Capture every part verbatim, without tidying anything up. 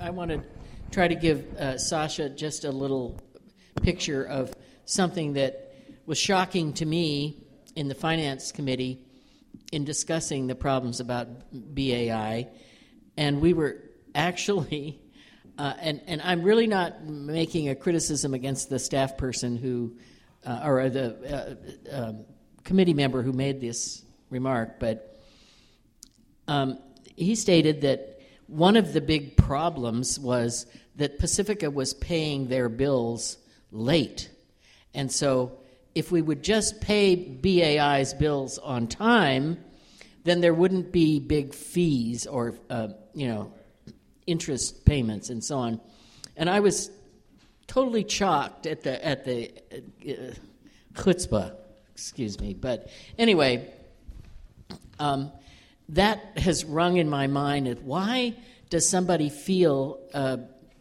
I want to try to give uh, Sasha just a little picture of something that was shocking to me in the Finance Committee in discussing the problems about B A I. And we were actually, uh, and, and I'm really not making a criticism against the staff person who, uh, or the uh, uh, committee member who made this remark, but um, he stated that one of the big problems was that Pacifica was paying their bills late. And so if we would just pay B A I's bills on time, then there wouldn't be big fees or, uh, you know, interest payments and so on. And I was totally shocked at the at the uh, chutzpah, excuse me. But anyway, um, that has rung in my mind. Of why does somebody feel uh,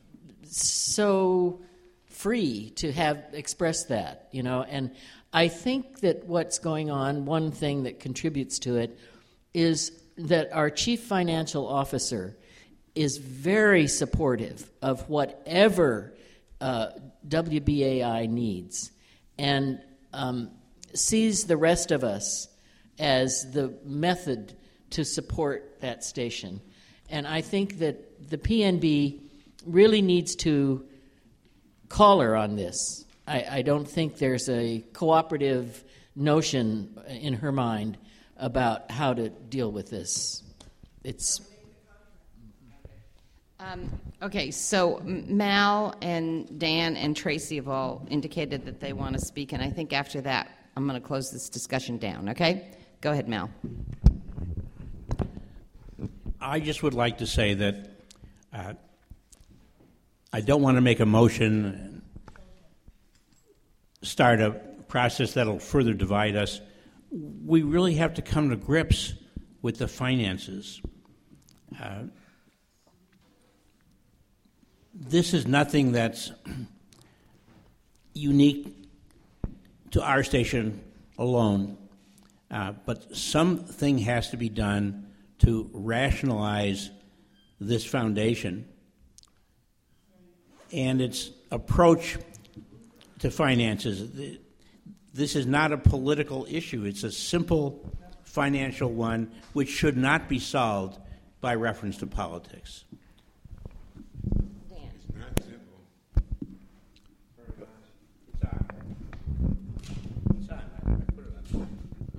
so free to have expressed that, you know? And I think that what's going on, one thing that contributes to it, is that our chief financial officer is very supportive of whatever uh, W B A I needs, and um, sees the rest of us as the method to support that station. And I think that the P N B really needs to call her on this. I, I don't think there's a cooperative notion in her mind about how to deal with this. It's um, okay. So Mal and Dan and Tracy have all indicated that they want to speak, and I think after that, I'm going to close this discussion down. Okay, go ahead, Mal. I just would like to say that uh, I don't want to make a motion and start a process that'll further divide us. We really have to come to grips with the finances. Uh, this is nothing that's unique to our station alone, uh, but something has to be done to rationalize this foundation and its approach to finances. This is not a political issue. It's a simple financial one which should not be solved by reference to politics. Dan. It's not simple. It's on. It's on. I put it on.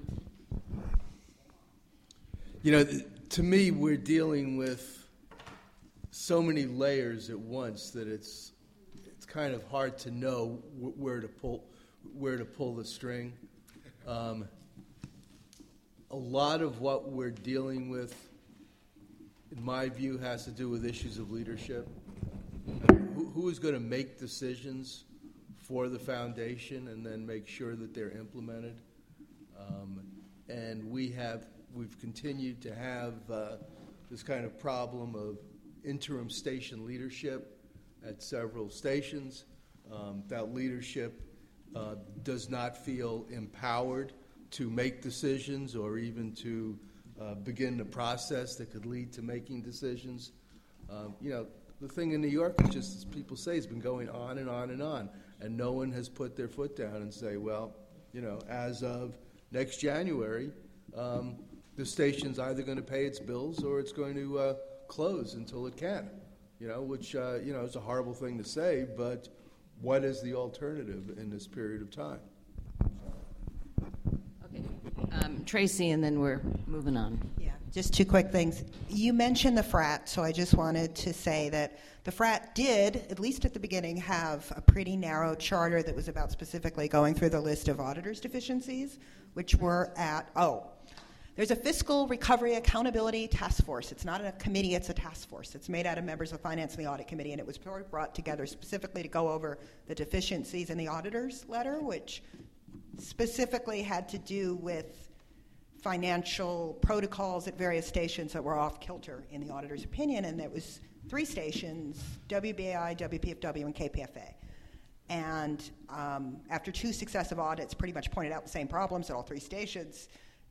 You know, th- to me, we're dealing with so many layers at once that it's it's kind of hard to know wh- where to pull where to pull the string. Um, a lot of what we're dealing with, in my view, has to do with issues of leadership. Who, who is going to make decisions for the foundation and then make sure that they're implemented? Um, and we have we've continued to have uh, this kind of problem of interim station leadership at several stations. Um, that leadership uh, does not feel empowered to make decisions or even to uh, begin the process that could lead to making decisions. Um, you know, the thing in New York is just, as people say, has been going on and on and on, and no one has put their foot down and say, well, you know, as of next January, um, the station's either going to pay its bills or it's going to uh, close until it can, you know, which, uh, you know, is a horrible thing to say, but what is the alternative in this period of time? Okay, um, Tracy, and then we're moving on. Yeah, just two quick things. You mentioned the frat, so I just wanted to say that the frat did, at least at the beginning, have a pretty narrow charter that was about specifically going through the list of auditors' deficiencies, which were at, oh, there's a Fiscal Recovery Accountability Task Force. It's not a committee, it's a task force. It's made out of members of Finance and the Audit Committee, and it was brought together specifically to go over the deficiencies in the auditor's letter, which specifically had to do with financial protocols at various stations that were off kilter in the auditor's opinion, and there was three stations, W B A I, W P F W, and K P F A. And um, after two successive audits pretty much pointed out the same problems at all three stations,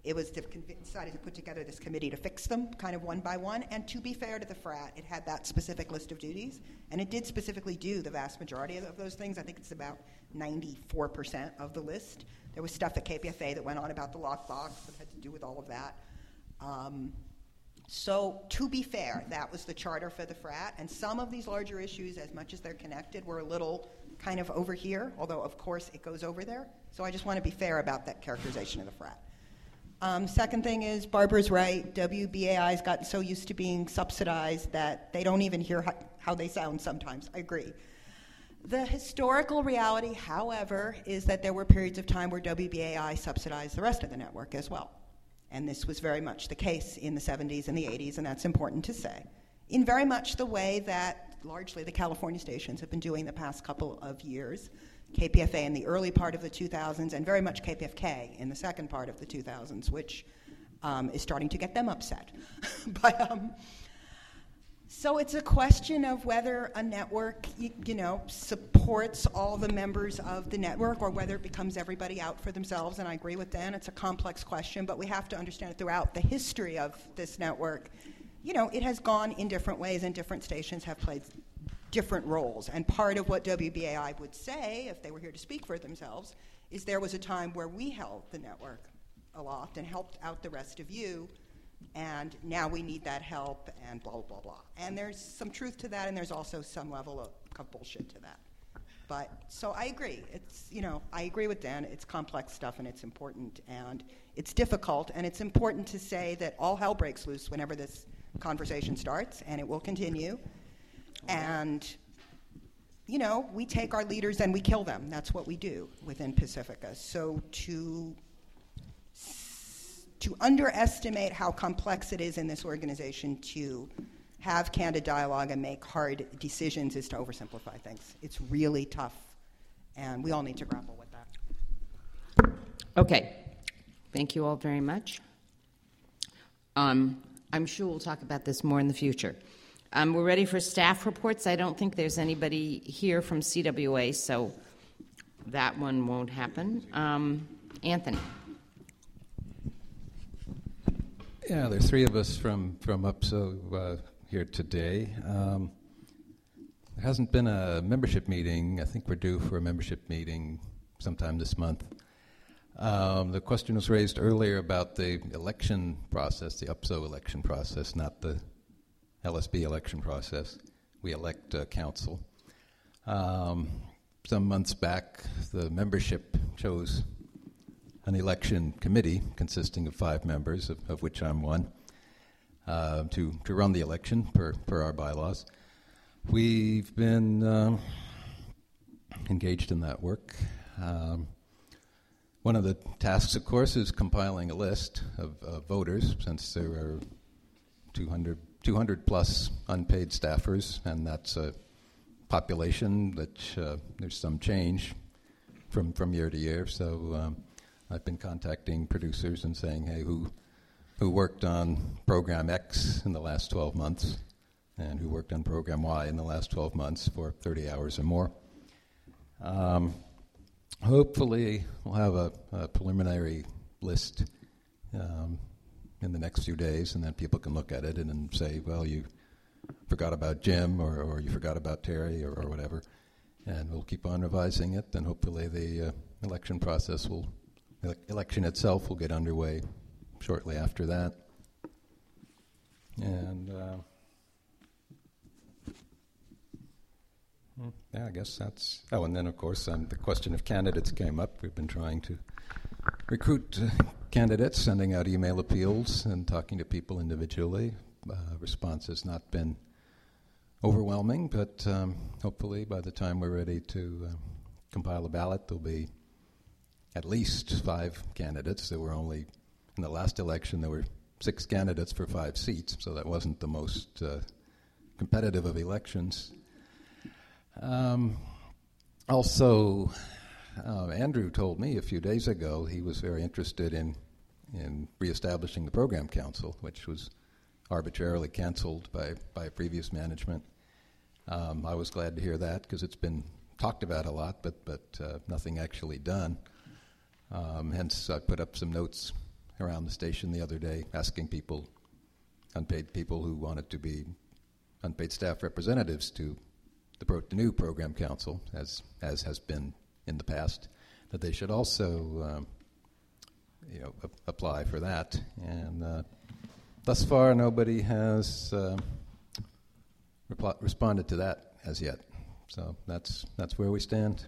it was decided to put together this committee to fix them kind of one by one. And to be fair to the frat, it had that specific list of duties, and it did specifically do the vast majority of those things. I think it's about ninety-four percent of the list. There was stuff at K P F A that went on about the lockbox that had to do with all of that. Um, so to be fair, that was the charter for the frat, and some of these larger issues, as much as they're connected, were a little kind of over here, although of course it goes over there. So I just want to be fair about that characterization of the frat. Um, second thing is, Barbara's right. W B A I's gotten so used to being subsidized that they don't even hear how, how they sound sometimes. I agree. The historical reality, however, is that there were periods of time where W B A I subsidized the rest of the network as well. And this was very much the case in the seventies and the eighties, and that's important to say. In very much the way that largely the California stations have been doing the past couple of years. K P F A in the early part of the two thousands, and very much K P F K in the second part of the two thousands, which um, is starting to get them upset. but um, so it's a question of whether a network, you, you know, supports all the members of the network, or whether it becomes everybody out for themselves. And I agree with Dan; it's a complex question, but we have to understand it throughout the history of this network. You know, it has gone in different ways, and different stations have played different roles. And part of what W B A I would say, if they were here to speak for themselves, is there was a time where we held the network aloft and helped out the rest of you, and now we need that help, and blah, blah, blah. And there's some truth to that, and there's also some level of, of bullshit to that. But, so I agree. It's, you know, I agree with Dan. It's complex stuff, and it's important, and it's difficult, and it's important to say that all hell breaks loose whenever this conversation starts, and it will continue. And, you know, we take our leaders and we kill them. That's what we do within Pacifica. So to, to underestimate how complex it is in this organization to have candid dialogue and make hard decisions is to oversimplify things. It's really tough, and we all need to grapple with that. Okay. Thank you all very much. Um, I'm sure we'll talk about this more in the future. Um, we're ready for staff reports. I don't think there's anybody here from C W A, so that one won't happen. Um, Anthony. Yeah, there's three of us from, from U P S O uh, here today. Um, there hasn't been a membership meeting. I think we're due for a membership meeting sometime this month. Um, the question was raised earlier about the election process, the U P S O election process, not the L S B election process. We elect uh, council. Um, some months back, the membership chose an election committee consisting of five members, of, of which I'm one, uh, to, to run the election per, per our bylaws. We've been um, engaged in that work. Um, one of the tasks, of course, is compiling a list of uh, voters, since there are two hundred two hundred plus unpaid staffers, and that's a population that uh, there's some change from, from year to year. So um, I've been contacting producers and saying, hey, who who worked on program X in the last twelve months, and who worked on program Y in the last twelve months for thirty hours or more. Um, hopefully we'll have a, a preliminary list um, in the next few days, and then people can look at it and, and say, well, you forgot about Jim, or, or you forgot about Terry, or, or whatever. And we'll keep on revising it, and hopefully the uh, election process will, the election itself will get underway shortly after that. And uh, yeah, I guess that's, oh, and then of course um, the question of candidates came up. We've been trying to recruit uh, candidates, sending out email appeals and talking to people individually. Uh, response has not been overwhelming, but um, hopefully by the time we're ready to uh, compile a ballot, there'll be at least five candidates. There were only, in the last election, there were six candidates for five seats, so that wasn't the most uh, competitive of elections. Um, also, uh, Andrew told me a few days ago he was very interested in in reestablishing the program council, which was arbitrarily canceled by, by previous management. Um, I was glad to hear that, because it's been talked about a lot, but, but uh, nothing actually done. Um, hence, I put up some notes around the station the other day asking people, unpaid people who wanted to be unpaid staff representatives to the, pro- the new program council, as as has been in the past, that they should also um, you know, a- apply for that. And uh, thus far, nobody has uh, repl- responded to that as yet. So that's that's where we stand.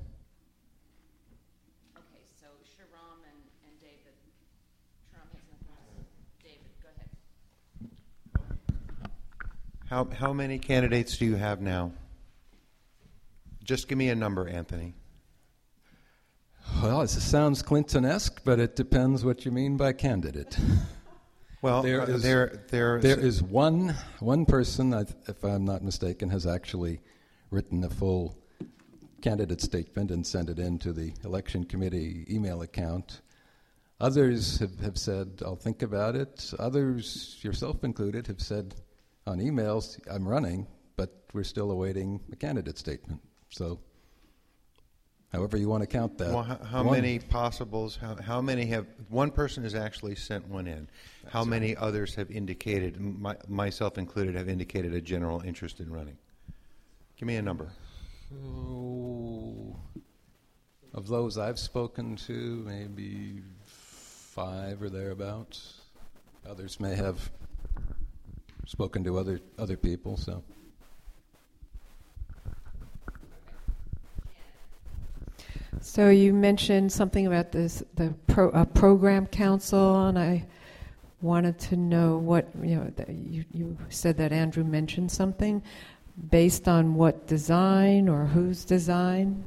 Okay, so Sharam and, and David. Sharam has nothing else. David, go ahead. How how many candidates do you have now? Just give me a number, Anthony. Well, it sounds Clinton-esque, but it depends what you mean by candidate. Well, There uh, is- there there There is one one person, I th- if I'm not mistaken, has actually written a full candidate statement and sent it in to the election committee email account. Others have, have said, I'll think about it. Others, yourself included, have said on emails, I'm running, but we're still awaiting a candidate statement. So however you want to count that. Well, how, how one- many possibles? How, how many have? One person has actually sent one in. How That's many others have indicated, my, myself included, have indicated a general interest in running? Give me a number. Oh, of those I've spoken to, maybe five or thereabouts. Others may have spoken to other other people. So. So you mentioned something about this, the pro, uh, program council, and I wanted to know what, you know, that you, you said that Andrew mentioned something based on what design or whose design?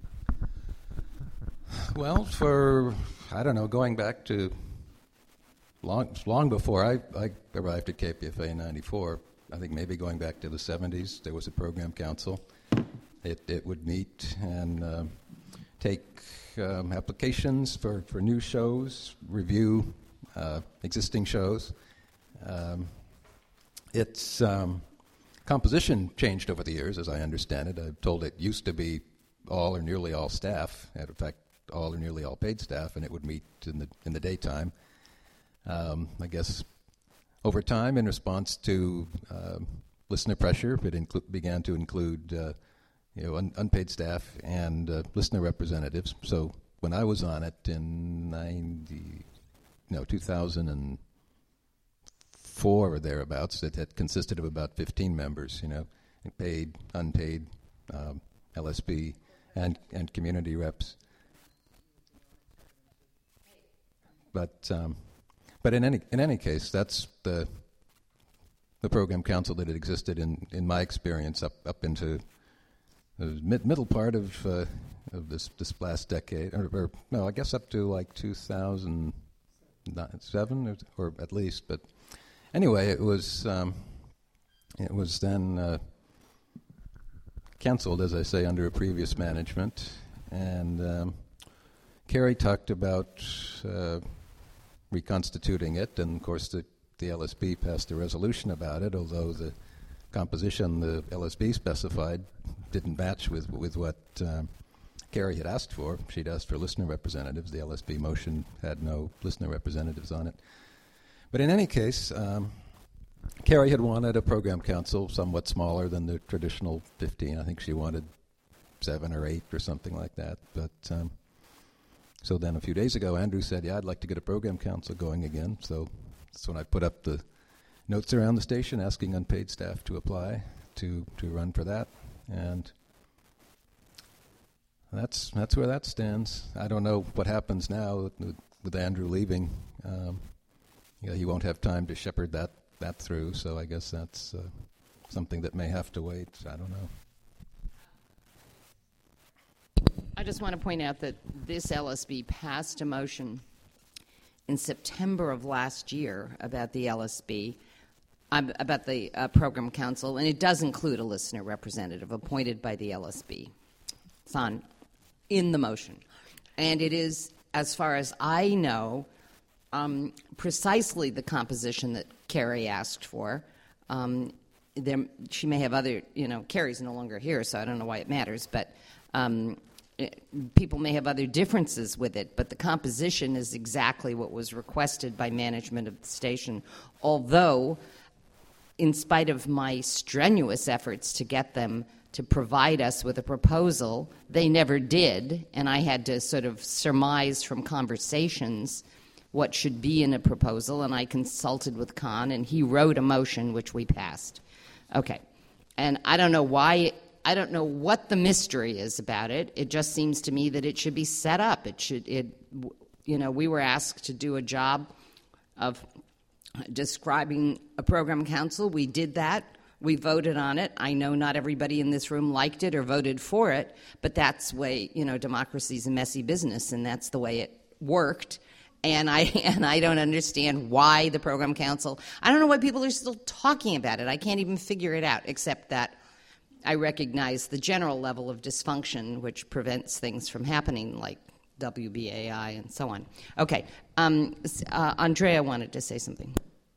Well, for, I don't know, going back to long long before I, I arrived at K P F A in ninety-four, I think maybe going back to the seventies, there was a program council. It, it would meet and uh, take um, applications for, for new shows, review uh, existing shows. Um, its um, composition changed over the years, as I understand it. I'm told it used to be all or nearly all staff, and in fact, all or nearly all paid staff, and it would meet in the in the daytime. Um, I guess over time, in response to uh, listener pressure, it inclu- began to include uh, you know un- unpaid staff and uh, listener representatives. So when I was on it in ninety, no, two thousand four or thereabouts, it had consisted of about fifteen members. You know, paid, unpaid, um, L S B, and and community reps. But um, but in any in any case, that's the the program council that had existed in, in my experience up up into the mid, middle part of uh, of this this last decade, or, or no, I guess up to like two thousand seven or, or at least. But anyway, it was um, it was then uh, canceled, as I say, under a previous management, and um, Kerry talked about uh, reconstituting it, and of course the, the L S B passed a resolution about it, although the composition the L S B specified didn't match with with what um, Kerry had asked for. She'd asked for listener representatives. The L S B motion had no listener representatives on it. But in any case, um, Kerry had wanted a program council somewhat smaller than the traditional fifteen. I think she wanted seven or eight or something like that. But um, so then a few days ago, Andrew said, yeah, I'd like to get a program council going again. So that's when I put up the notes around the station asking unpaid staff to apply to, to run for that. And that's that's where that stands. I don't know what happens now with, with Andrew leaving. Um, you know, he won't have time to shepherd that, that through, so I guess that's uh, something that may have to wait. I don't know. I just want to point out that this L S B passed a motion in September of last year about the L S B, um, about the uh, program council, and it does include a listener representative appointed by the L S B. It's on in the motion. And it is, as far as I know, um, precisely the composition that Kerry asked for. Um, there, she may have other, you know, Kerry's no longer here, so I don't know why it matters, but um, people may have other differences with it, but the composition is exactly what was requested by management of the station, although in spite of my strenuous efforts to get them to provide us with a proposal, they never did, and I had to sort of surmise from conversations what should be in a proposal, and I consulted with Con, and he wrote a motion which we passed. Okay. And I don't know why, I don't know what the mystery is about it. It just seems to me that it should be set up. It should, it, you know, we were asked to do a job of describing a program council. We did that. We voted on it. I know not everybody in this room liked it or voted for it, but that's the way, you know, democracy's a messy business, and that's the way it worked. And I and I don't understand why the program council, I don't know why people are still talking about it. I can't even figure it out, except that I recognize the general level of dysfunction which prevents things from happening, like W B A I and so on. Okay. Um, uh, Andrea wanted to say something.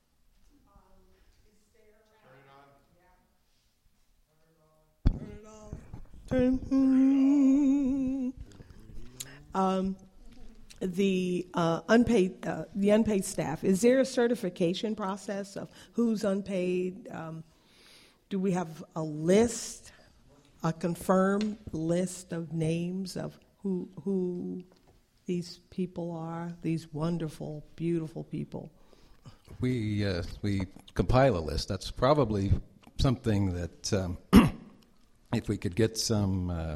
Turn it on. Um, the uh, unpaid, uh, the unpaid staff. Is there a certification process of who's unpaid? Um, do we have a list, a confirmed list of names of who who these people are? These wonderful, beautiful people. We uh, we compile a list. That's probably something that, um, if we could get some uh,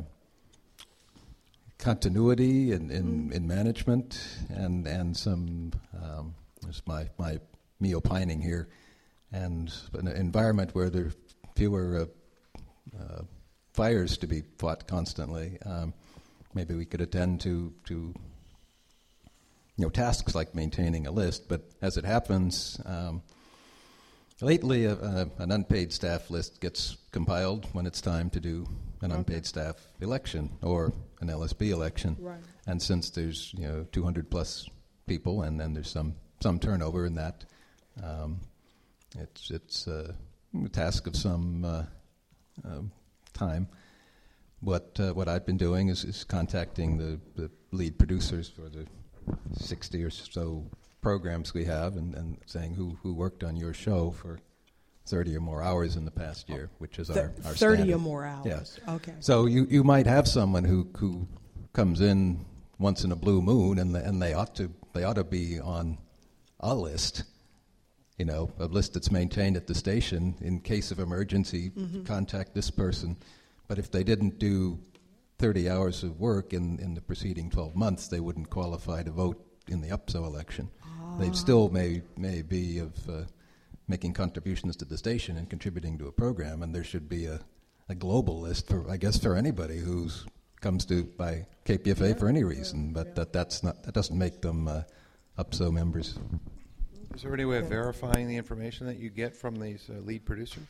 continuity in, in, in management and and some, um, this is my my me opining here, and an environment where there are fewer uh, uh, fires to be fought constantly. Um, maybe we could attend to to. You know, tasks like maintaining a list, but as it happens, um, lately a, a, an unpaid staff list gets compiled when it's time to do an okay. unpaid staff election or an L S B election. Right. And since there's, you know, two hundred plus people, and then there's some, some turnover in that, um, it's it's uh, a task of some uh, uh, time. What uh, what I've been doing is, is contacting the, the lead producers for the sixty or so programs we have, and, and saying who, who worked on your show for thirty or more hours in the past year, which is Th- our, our thirty standard. or more hours. Yes. Okay. So you, you might have someone who, who comes in once in a blue moon, and the, and they ought to they ought to be on a list, you know, a list that's maintained at the station in case of emergency. Mm-hmm. Contact this person, but if they didn't do thirty hours of work in, in the preceding twelve months, they wouldn't qualify to vote in the U P S O election. Ah. They still may may be of uh, making contributions to the station and contributing to a program, and there should be a, a global list for, I guess, for anybody who comes to by K P F A yeah, for any reason, yeah, but yeah. that that's not that doesn't make them uh, U P S O members. Is there any way of verifying the information that you get from these uh, lead producers?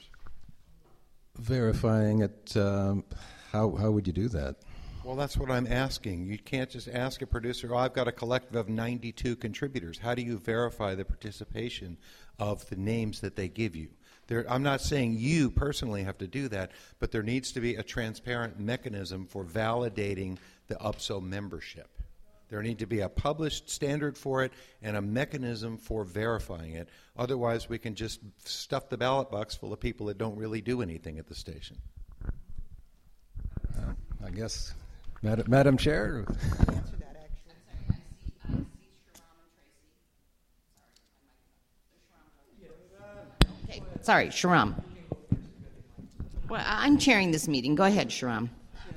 Verifying it. Um, How how would you do that? Well, that's what I'm asking. You can't just ask a producer, oh, I've got a collective of ninety-two contributors. How do you verify the participation of the names that they give you? There, I'm not saying you personally have to do that, but there needs to be a transparent mechanism for validating the U P S O membership. There needs to be a published standard for it and a mechanism for verifying it. Otherwise, we can just stuff the ballot box full of people that don't really do anything at the station. Uh, I guess, Madam, Madam Chair. Okay, sorry, Shahram. Well, I'm chairing this meeting. Go ahead, Shahram.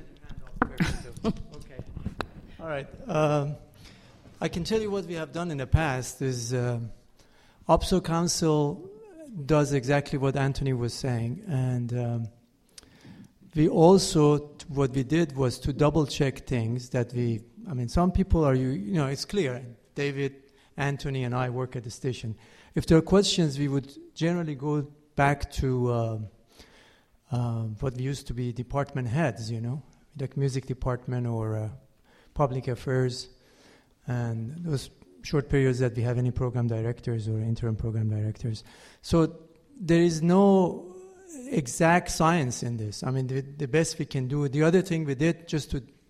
Okay. All right. Um, I can tell you what we have done in the past is uh, U P S O Council does exactly what Anthony was saying, and um, we also, what we did was to double check things that we, I mean, some people are, you, you know, it's clear. David, Anthony, and I work at the station. If there are questions, we would generally go back to uh, uh, what we used to be department heads, you know, like music department or uh, public affairs. And those short periods that we have any program directors or interim program directors. So there is no exact science in this. I mean, the, the best we can do. The other thing we did, just to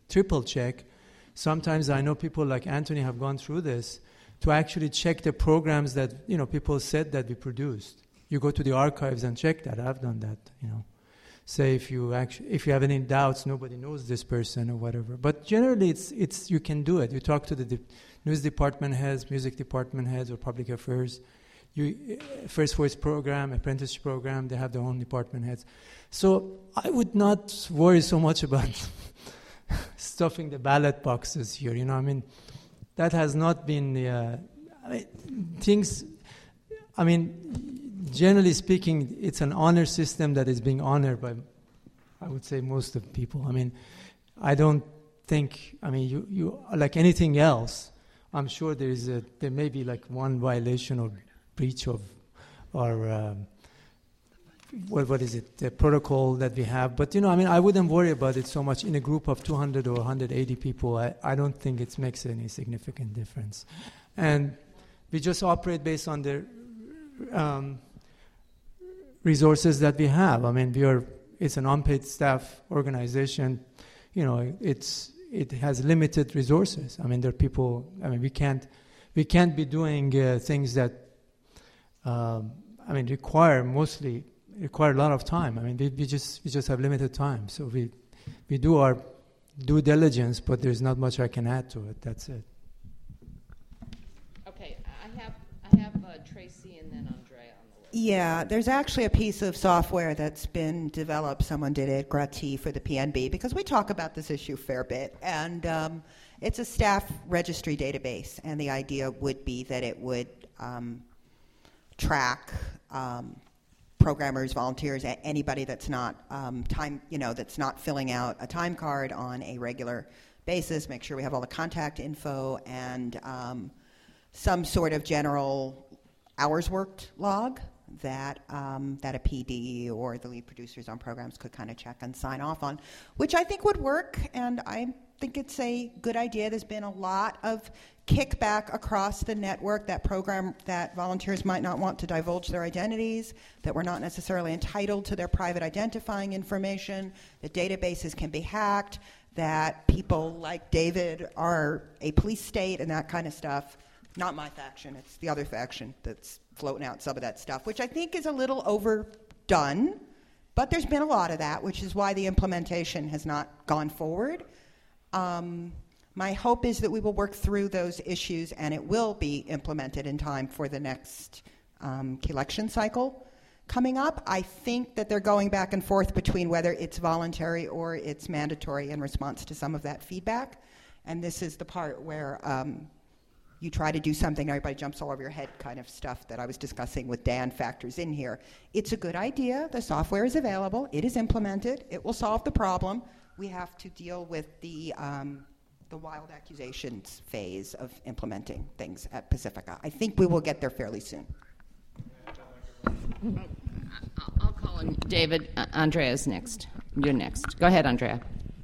triple check. Sometimes I know people like Anthony have gone through this to actually check the programs that, you know, people said that we produced. You go to the archives and check that. I've done that, you know. Say if you actually, if you have any doubts, nobody knows this person or whatever. But generally, it's it's you can do it. You talk to the de- news department heads, music department heads, or public affairs. You First Voice program, apprenticeship program, they have their own department heads. So I would not worry so much about stuffing the ballot boxes here. You know, I mean, that has not been uh, I mean, things. I mean. Generally speaking, it's an honor system that is being honored by, I would say, most of the people. I mean, I don't think, I mean, you, you like anything else, I'm sure there is a, there may be like one violation or breach of, or um, what, what is it, the protocol that we have. But, you know, I mean, I wouldn't worry about it so much. In a group of two hundred or one hundred eighty people, I, I don't think it makes any significant difference. And we just operate based on the um, resources that we have. I mean, we are, it's an unpaid staff organization. You know, it's it has limited resources. I mean, there are people, I mean, we can't we can't be doing uh, things that um, I mean require mostly require a lot of time. I mean, we, we just we just have limited time. So we we do our due diligence, but there's not much I can add to it. That's it. Okay, I have I have uh, Tracy and then Andrea. Yeah, there's actually a piece of software that's been developed. Someone did it, Grati, for the P N B, because we talk about this issue a fair bit. And um, it's a staff registry database, and the idea would be that it would um, track um, programmers, volunteers, anybody that's not um, time, you know, that's not filling out a time card on a regular basis. Make sure we have all the contact info and um, some sort of general hours worked log that um, that a P D or the lead producers on programs could kind of check and sign off on, which I think would work, and I think it's a good idea. There's been a lot of kickback across the network that program that volunteers might not want to divulge their identities, that we're not necessarily entitled to their private identifying information, that databases can be hacked, that people like David are a police state and that kind of stuff. Not my faction, it's the other faction that's floating out some of that stuff, which I think is a little overdone, but there's been a lot of that, which is why the implementation has not gone forward. Um, my hope is that we will work through those issues and it will be implemented in time for the next um, election cycle coming up. I think that they're going back and forth between whether it's voluntary or it's mandatory in response to some of that feedback, and this is the part where um, you try to do something, everybody jumps all over your head kind of stuff that I was discussing with Dan factors in here. It's a good idea. The software is available. It is implemented. It will solve the problem. We have to deal with the um, the wild accusations phase of implementing things at Pacifica. I think we will get there fairly soon. I'll call on David. Uh, Andrea's next. You're next. Go ahead, Andrea.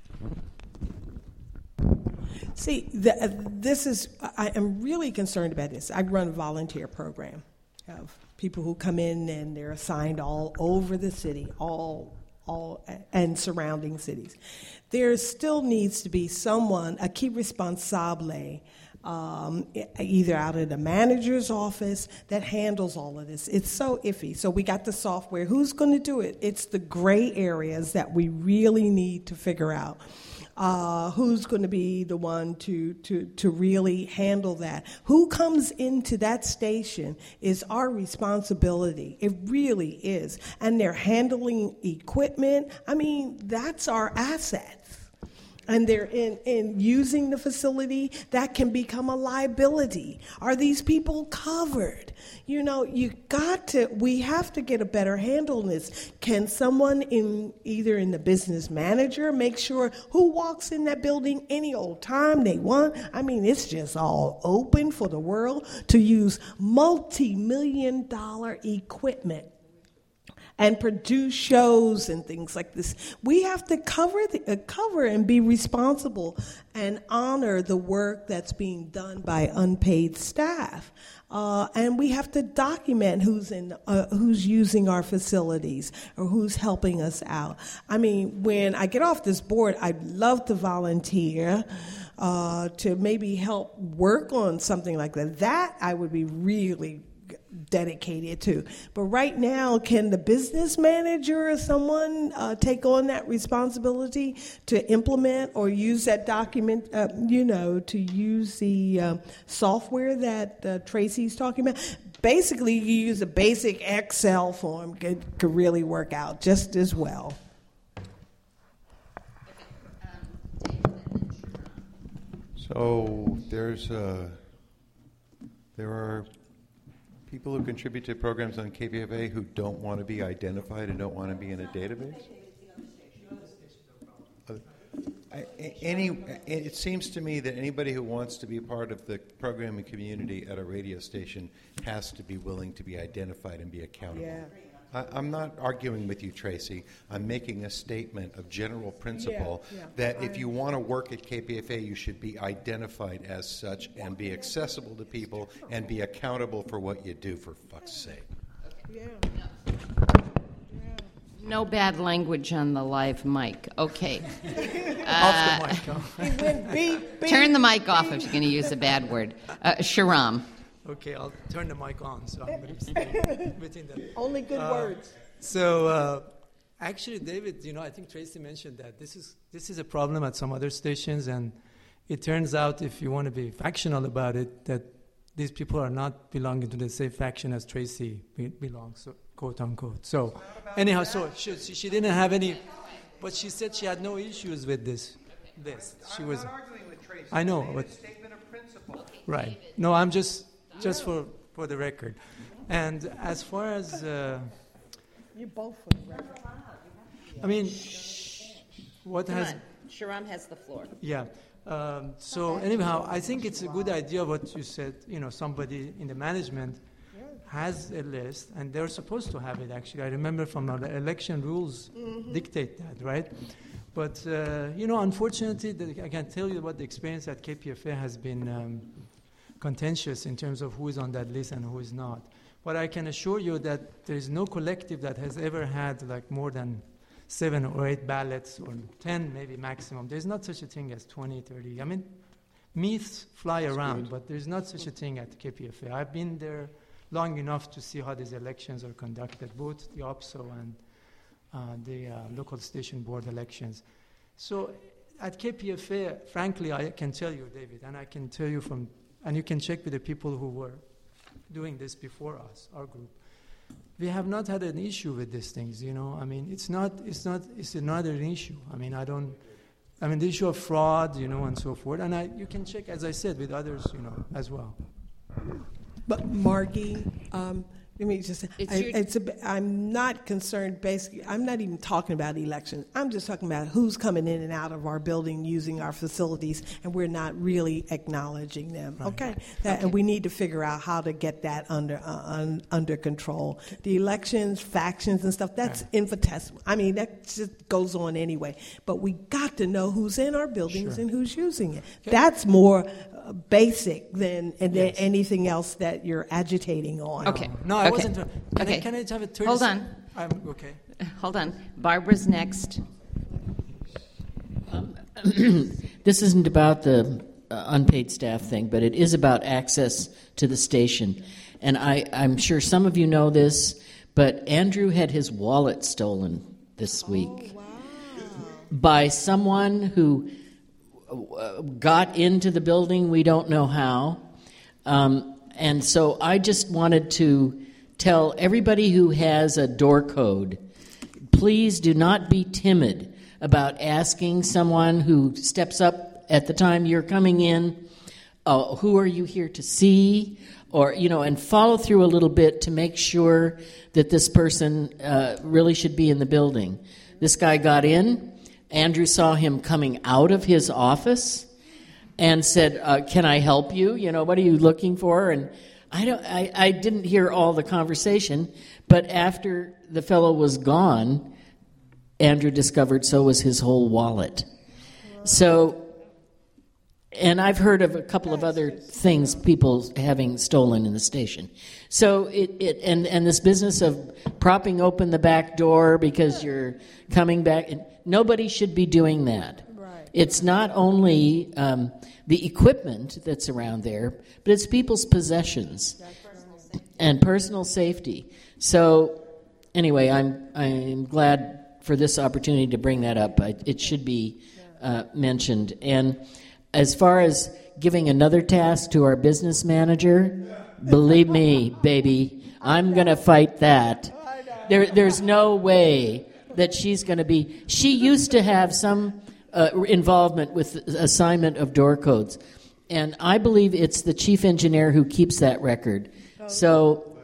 See, the, uh, this is, I am really concerned about this. I run a volunteer program of people who come in and they're assigned all over the city, all, all, and surrounding cities. There still needs to be someone, a key responsable, um, either out of the manager's office that handles all of this. It's so iffy. So we got the software. Who's going to do it? It's the gray areas that we really need to figure out. Uh, who's going to be the one to, to, to really handle that? Who comes into that station is our responsibility. It really is. And they're handling equipment. I mean, that's our assets. And they're in, in using the facility, that can become a liability. Are these people covered? You know, you got to, we have to get a better handle on this. Can someone in either in the business manager make sure who walks in that building any old time they want? I mean, it's just all open for the world to use multi-million dollar equipment. and produce shows and things like this. We have to cover the, uh, cover and be responsible and honor the work that's being done by unpaid staff. Uh, and we have to document who's in, uh, who's using our facilities or who's helping us out. I mean, when I get off this board, I'd love to volunteer uh, to maybe help work on something like that. That I would be really dedicated to. But right now, can the business manager or someone uh, take on that responsibility to implement or use that document, uh, you know, to use the uh, software that uh, Tracy's talking about? Basically, you use a basic Excel form, could, could really work out just as well. So there's uh, there are people who contribute to programs on K P F A who don't want to be identified and don't want to be in a database? Uh, I, any, it seems to me that anybody who wants to be part of the programming community at a radio station has to be willing to be identified and be accountable. Yeah. I, I'm not arguing with you, Tracy. I'm making a statement of general principle Yeah, yeah. that if you want to work at K P F A, you should be identified as such and be accessible to people and be accountable for what you do, for fuck's sake. Yeah. No bad language on the live mic. Okay. Off the mic, huh? It went beep, beep, Turn the mic off if you're going to use a bad word. Uh, Sharam. Okay, I'll turn the mic on, so I'm going to speak within that. Only good Uh, words. So, uh, actually, David, you know, I think Tracy mentioned that this is this is a problem at some other stations, and it turns out, if you want to be factional about it, that these people are not belonging to the same faction as Tracy be- belongs, so, quote unquote. So, anyhow, so she, she didn't have any, but she said she had no issues with this. This she was. arguing with Tracy. I know, but Statement of principle. right. No, I'm just just for for the record. And as far as uh, You both for the record. I mean, what Come has on. Sharam has the floor. yeah. Um, so anyhow, I think it's a good idea what you said. You know, somebody in the management has a list, and they're supposed to have it. Actually, I remember from the election rules dictate that, right? But uh, you know, unfortunately, the, I can tell you what the experience at K P F A has been um, contentious in terms of who is on that list and who is not. But I can assure you that there is no collective that has ever had like more than seven or eight ballots, or ten maybe maximum. There's not such a thing as twenty, thirty. I mean, myths fly That's around, good. but there's not such a thing at K P F A. I've been there long enough to see how these elections are conducted, both the O P S O and uh, the uh, local station board elections. So at K P F A, frankly, I can tell you, David, and I can tell you from, and you can check with the people who were doing this before us, our group. We have not had an issue with these things, you know. I mean, it's not, it's not, it's another issue. I mean, I don't, I mean, the issue of fraud, you know, and so forth. And I, you can check, as I said, with others, you know, as well. But Margie, um, let me just say, It's I, your- it's a, I'm not concerned, basically, I'm not even talking about elections. I'm just talking about who's coming in and out of our building using our facilities, and we're not really acknowledging them, okay? That, And we need to figure out how to get that under uh, un, under control. The elections, factions and stuff, that's infinitesimal. I mean, that just goes on anyway. But we got to know who's in our buildings Sure. and who's using it. That's more uh, basic than, and than Yes. anything else that you're agitating on. Okay. No, I Okay. wasn't. Can, Okay. I, can I have a thirty Hold sec- on. I'm okay. Hold on. Barbara's next. This isn't about the uh, unpaid staff thing, but it is about access to the station. And I, I'm sure some of you know this, but Andrew had his wallet stolen this week by someone who uh, got into the building. We don't know how. Um, and so I just wanted to tell everybody who has a door code, please do not be timid about asking someone who steps up at the time you're coming in, uh, who are you here to see, or, you know, and follow through a little bit to make sure that this person uh, really should be in the building. This guy got in. Andrew saw him coming out of his office and said, uh, can I help you? You know, what are you looking for? And I don't. I, I didn't hear all the conversation, but after the fellow was gone, Andrew discovered so was his whole wallet. So, and I've heard of a couple of other things people having stolen in the station. So it, it and and this business of propping open the back door because you're coming back. Nobody should be doing that. Right. It's not only um, the equipment that's around there, but it's people's possessions and personal safety. So anyway, I'm I'm glad for this opportunity to bring that up. I, it should be uh, mentioned. And as far as giving another task to our business manager, believe me, baby, I'm going to fight that. There, there's no way that she's going to be... She used to have some uh, involvement with the assignment of door codes, and I believe it's the chief engineer who keeps that record. So,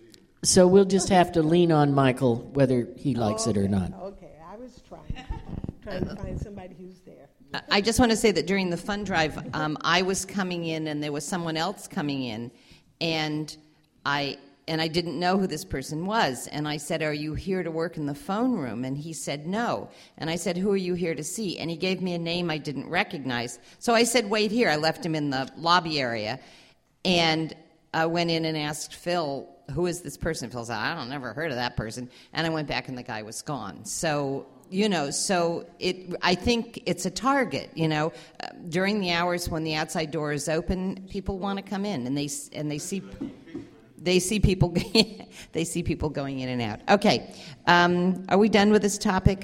so we'll just have to lean on Michael, whether he likes okay. it or not. Okay, I was trying, trying to find somebody who's there. I just want to say that during the fund drive, um, I was coming in and there was someone else coming in, and I and I didn't know who this person was. And I said, "Are you here to work in the phone room?" And he said, "No." And I said, "Who are you here to see?" And he gave me a name I didn't recognize. So I said, "Wait here." I left him in the lobby area, and I went in and asked Phil, "Who is this person?" Phil said, "I don't never heard of that person." And I went back, and the guy was gone. So. You know, so it. I think it's a target. You know, uh, during the hours when the outside door is open, people want to come in, and they and they see they see people they see people going in and out. Okay, um, are we done with this topic?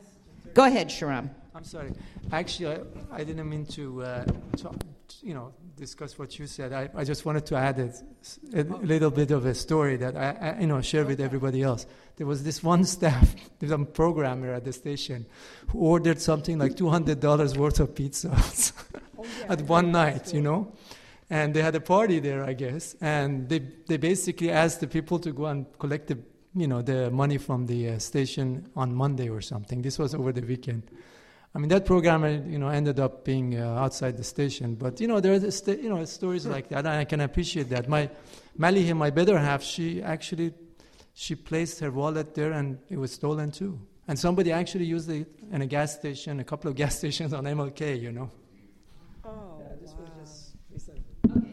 Go ahead, Shahram. I'm sorry. Actually, I, I didn't mean to, uh, to, you know, discuss what you said. I, I just wanted to add a, a little bit of a story that I, I, you know, share with everybody else. There was this one staff, some programmer at the station, who ordered something like two hundred dollars worth of pizzas oh, yeah, at one night, you know. And they had a party there, I guess. And they they basically asked the people to go and collect the, you know, the money from the uh, station on Monday or something. This was over the weekend. I mean, that programmer, you know, ended up being uh, outside the station. But, you know, there are, st- you know, stories like that, and I can appreciate that. My, Malihi, my better half, she actually, she placed her wallet there, and it was stolen, too. And somebody actually used it in a gas station, a couple of gas stations on M L K, you know. Oh, yeah, this wow. was just recent. Okay.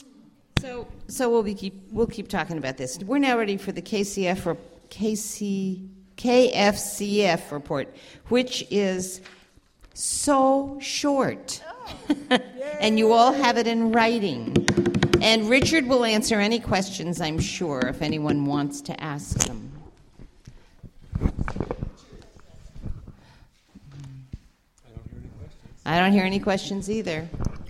So, so we'll be keep we'll keep talking about this. We're now ready for the K C F or K C K F C F report, which is so short. Oh. And you all have it in writing. And Richard will answer any questions, I'm sure, if anyone wants to ask them. I don't hear any questions either.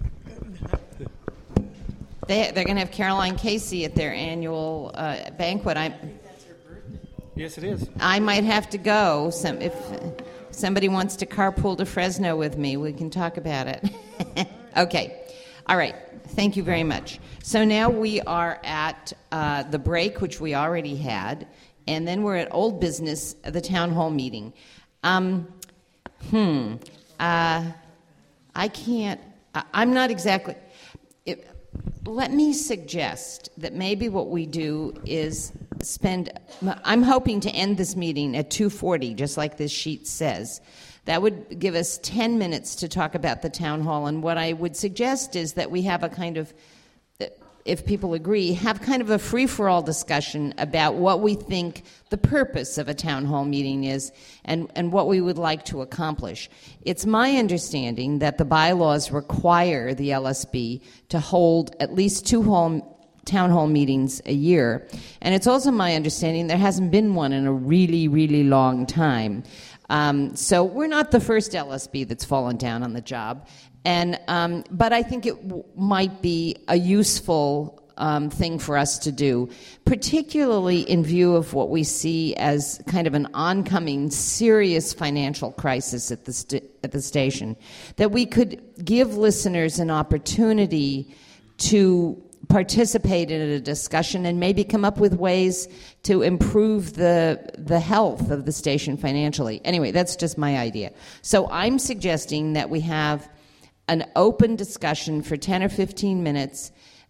They, they're going to have Caroline Casey at their annual uh, banquet. I, yes, it is. I might have to go. Some, if somebody wants to carpool to Fresno with me, we can talk about it. Okay. All right. Thank you very much. So now we are at uh, the break, which we already had, and then we're at old business, the town hall meeting. Um, hmm. Uh, I can't, I, I'm not exactly, it, let me suggest that maybe what we do is spend, I'm hoping to end this meeting at two forty, just like this sheet says. That would give us ten minutes to talk about the town hall, and what I would suggest is that we have a kind of, if people agree, have kind of a free-for-all discussion about what we think the purpose of a town hall meeting is and, and what we would like to accomplish. It's my understanding that the bylaws require the L S B to hold at least two hall, town hall meetings a year, and it's also my understanding there hasn't been one in a really, really long time. Um, so we're not the first L S B that's fallen down on the job, and um, but I think it w- might be a useful um, thing for us to do, particularly in view of what we see as kind of an oncoming serious financial crisis at the st- at the station. That we could give listeners an opportunity to participate in a discussion and maybe come up with ways to improve the the health of the station financially. Anyway, that's just my idea. So I'm suggesting that we have an open discussion for ten or fifteen minutes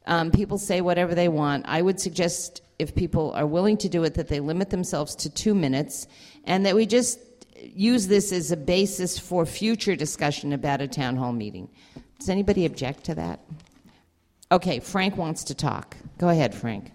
Um, people say whatever they want. I would suggest, if people are willing to do it, that they limit themselves to two minutes, and that we just use this as a basis for future discussion about a town hall meeting. Does anybody object to that? Okay, Frank wants to talk. Go ahead, Frank.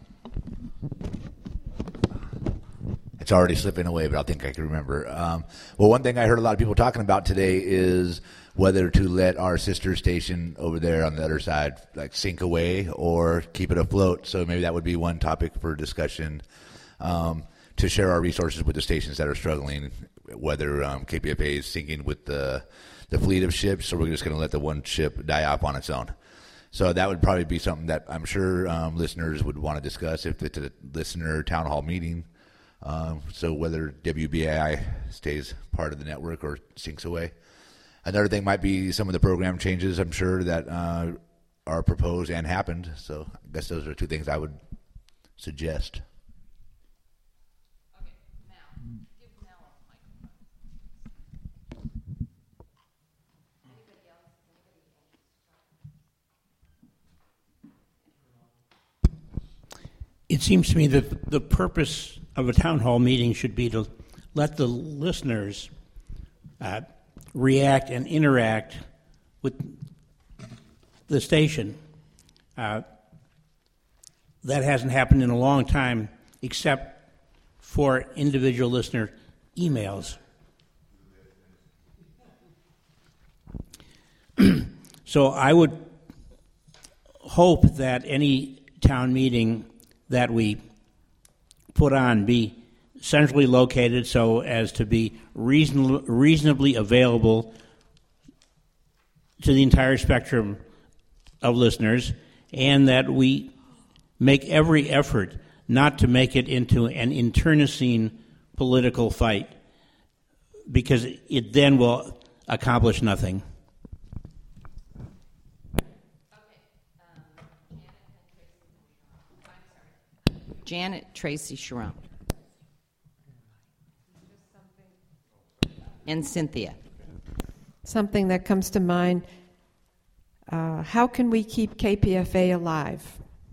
It's already slipping away, but I think I can remember. Um, well, one thing I heard a lot of people talking about today is whether to let our sister station over there on the other side like sink away or keep it afloat. So maybe that would be one topic for discussion, um, to share our resources with the stations that are struggling, whether um, K P F A is sinking with the, the fleet of ships, or we're just going to let the one ship die off on its own. So that would probably be something that I'm sure um, listeners would want to discuss if it's a listener town hall meeting. Um, so whether W B A I stays part of the network or sinks away. Another thing might be some of the program changes, I'm sure, that uh, are proposed and happened. So I guess those are two things I would suggest. Okay, Mel. Give Mel a microphone. Anybody else? Anybody else? It seems to me that the purpose of a town hall meeting should be to let the listeners uh, react and interact with the station. Uh, that hasn't happened in a long time, except for individual listener emails. So I would hope that any town meeting that we put on be centrally located so as to be reason, reasonably available to the entire spectrum of listeners, and that we make every effort not to make it into an internecine political fight, because it then will accomplish nothing. Janet Tracy Sharon. And Cynthia. Something that comes to mind, uh, how can we keep K P F A alive?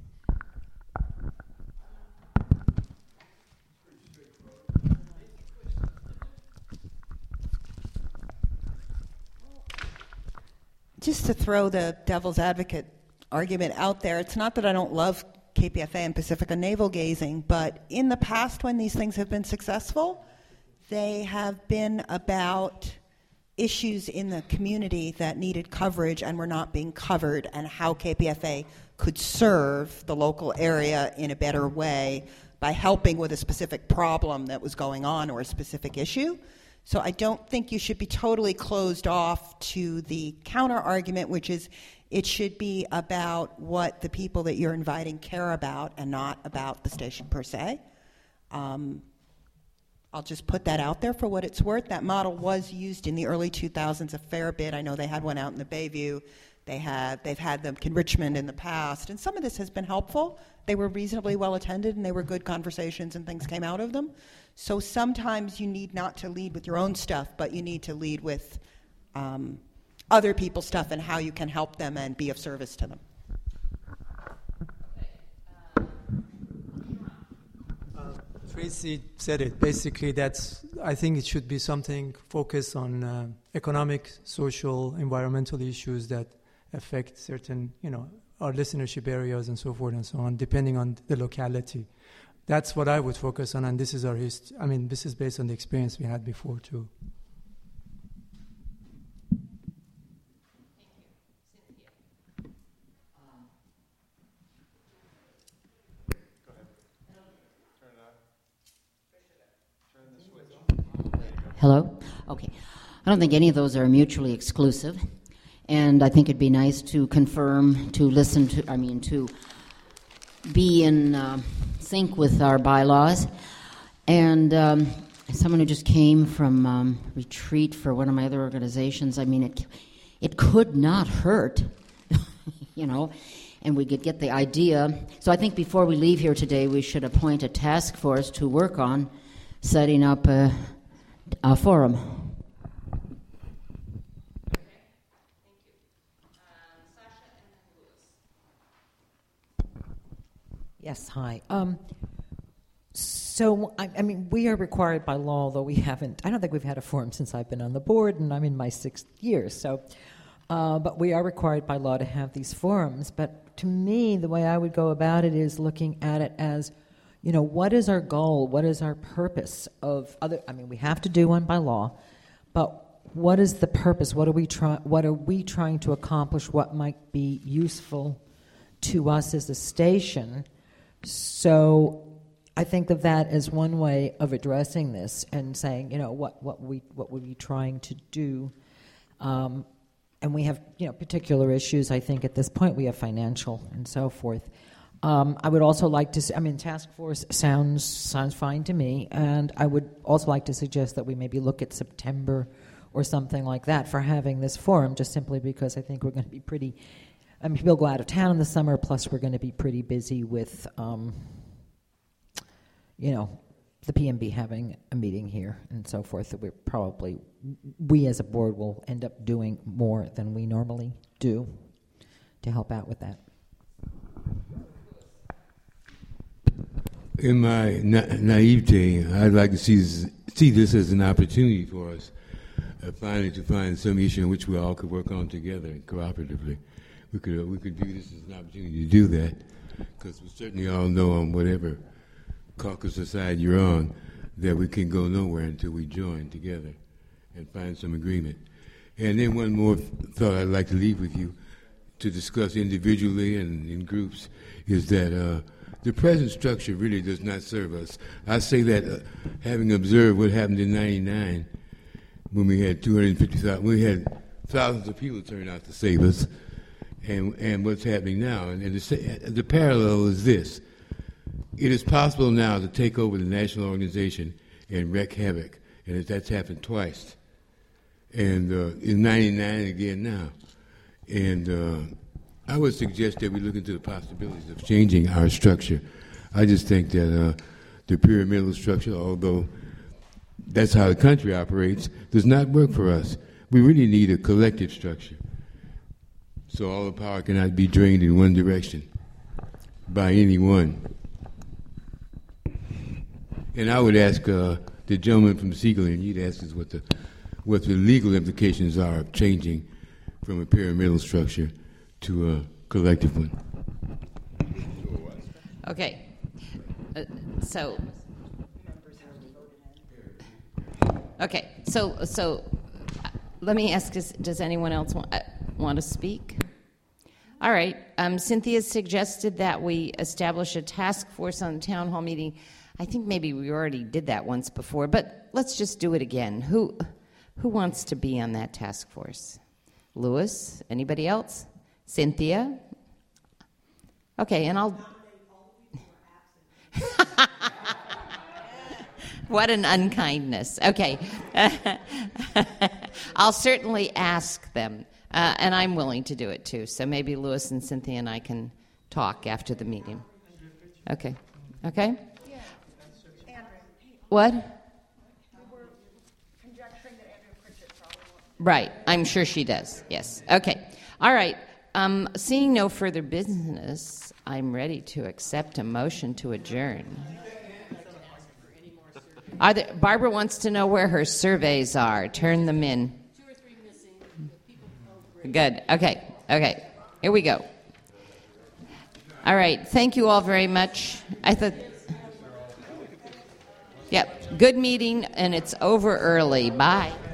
Just to throw the devil's advocate argument out there, it's not that I don't love K P F A and Pacifica navel gazing, but in the past when these things have been successful, they have been about issues in the community that needed coverage and were not being covered, and how K P F A could serve the local area in a better way by helping with a specific problem that was going on or a specific issue. So I don't think you should be totally closed off to the counter argument, which is it should be about what the people that you're inviting care about and not about the station per se. Um, I'll just put that out there for what it's worth. That model was used in the early two thousands a fair bit. I know they had one out in the Bayview. They had, they've had them in Richmond in the past. And some of this has been helpful. They were reasonably well attended, and they were good conversations, and things came out of them. So sometimes you need not to lead with your own stuff, but you need to lead with um, other people's stuff and how you can help them and be of service to them. Tracy said it. Basically, that's. I think it should be something focused on uh, economic, social, environmental issues that affect certain, you know, our listenership areas and so forth and so on, depending on the locality. That's what I would focus on, and this is our hist- I mean, this is based on the experience we had before too. Hello? Okay. I don't think any of those are mutually exclusive. And I think it'd be nice to confirm, to listen to, I mean, to be in uh, sync with our bylaws. And um, someone who just came from um, retreat for one of my other organizations, I mean, it, it could not hurt, you know, and we could get the idea. So I think before we leave here today, we should appoint a task force to work on setting up a A forum. Okay, thank you. Um, Sasha and then Louis. Yes, hi. Um, so, I, I mean, we are required by law, although we haven't, I don't think we've had a forum since I've been on the board, and I'm in my sixth year, so, uh, but we are required by law to have these forums. But to me, the way I would go about it is looking at it as, you know, what is our goal? What is our purpose of other, I mean, we have to do one by law, but what is the purpose? What are we trying, what are we trying to accomplish? What might be useful to us as a station? So I think of that as one way of addressing this and saying, you know, what, what we what were we trying to do? Um, and we have, you know, particular issues. I think at this point we have financial and so forth. Um, I would also like to. I mean, task force sounds sounds fine to me, and I would also like to suggest that we maybe look at September or something like that for having this forum. Just simply because I think we're going to be pretty. I mean, people go out of town in the summer. Plus, we're going to be pretty busy with, um, you know, the P M B having a meeting here and so forth. That we're probably we as a board will end up doing more than we normally do to help out with that. In my na- naivete, I'd like to see this, see this as an opportunity for us, uh, finally to find some issue in which we all could work on together cooperatively. We could uh, we could view this as an opportunity to do that, because we certainly all know on whatever caucus side you're on that we can go nowhere until we join together and find some agreement. And then one more thought I'd like to leave with you to discuss individually and in groups is that uh, the present structure really does not serve us. I say that uh, having observed what happened in ninety-nine when we had two hundred fifty thousand, we had thousands of people turn out to save us, and and what's happening now. And, and the, the parallel is this. It is possible now to take over the national organization and wreak havoc, and that's happened twice. And uh, in ninety-nine again now. And uh, I would suggest that we look into the possibilities of changing our structure. I just think that uh, the pyramidal structure, although that's how the country operates, does not work for us. We really need a collective structure. So all the power cannot be drained in one direction by anyone. And I would ask uh, the gentleman from Siegel, and you'd ask us what the, what the legal implications are of changing from a pyramidal structure to a collective one. Okay. Uh, so, okay. So, so uh, let me ask: Does, does anyone else want, uh, want to speak? All right. Um, Cynthia suggested that we establish a task force on the town hall meeting. I think maybe we already did that once before, but let's just do it again. Who, who wants to be on that task force? Louis? Anybody else? Cynthia? Okay, and I'll... What an unkindness. Okay. I'll certainly ask them, uh, and I'm willing to do it too. So maybe Louis and Cynthia and I can talk after the meeting. Okay. Okay? What? Right. I'm sure she does. Yes. Okay. All right. Um, seeing no further business, I'm ready to accept a motion to adjourn. Are there, Barbara wants to know where her surveys are. Turn them in. Two or three missing. Good. Okay. Okay. Here we go. All right. Thank you all very much. I thought... Yep. Good meeting, and it's over early. Bye.